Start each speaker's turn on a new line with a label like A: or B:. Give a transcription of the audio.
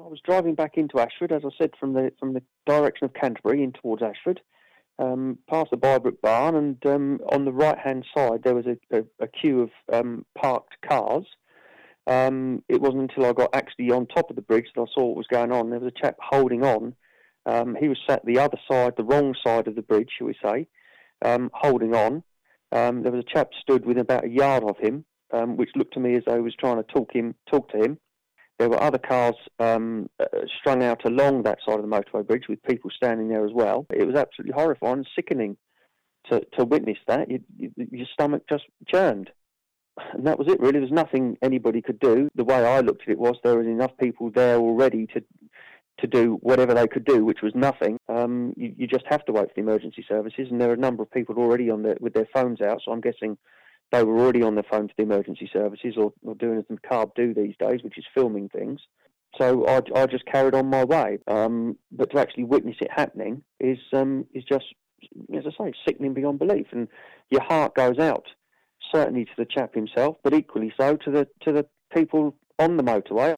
A: was driving back into Ashford, as I said, from the direction of Canterbury in towards Ashford, past the Bybrook Barn, and on the right-hand side there was a queue of parked cars. It wasn't until I got actually on top of the bridge that I saw what was going on. There was a chap holding on. He was sat the other side, the wrong side of the bridge, shall we say, holding on. There was a chap stood within about a yard of him, which looked to me as though he was trying to talk to him. There were other cars strung out along that side of the motorway bridge with people standing there as well. It was absolutely horrifying and sickening to witness that. Your stomach just churned. And that was it, really. There's nothing anybody could do. The way I looked at it was there was enough people there already to do whatever they could do, which was nothing. You just have to wait for the emergency services, and there are a number of people already with their phones out, so I'm guessing they were already on their phone to the emergency services or doing as the carb do these days, which is filming things. So I just carried on my way. But to actually witness it happening is just, as I say, sickening beyond belief. And your heart goes out, certainly to the chap himself, but equally so to the people on the motorway.